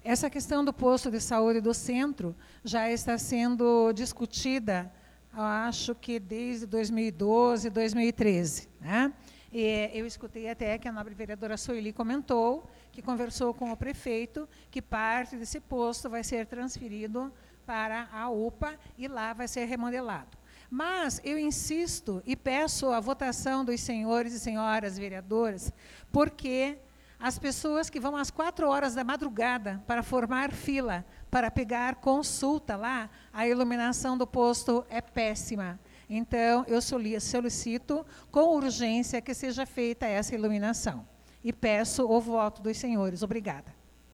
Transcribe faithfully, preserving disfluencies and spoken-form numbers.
Essa questão do posto de saúde do centro já está sendo discutida, eu acho que desde dois mil e doze, dois mil e treze. Né? E eu escutei até que a nobre vereadora Sueli comentou que conversou com o prefeito que parte desse posto vai ser transferido para a U P A e lá vai ser remodelado. Mas eu insisto e peço a votação dos senhores e senhoras vereadoras, porque as pessoas que vão às quatro horas da madrugada para formar fila, para pegar consulta lá, a iluminação do posto é péssima. Então, eu solicito com urgência que seja feita essa iluminação. E peço o voto dos senhores. Obrigada.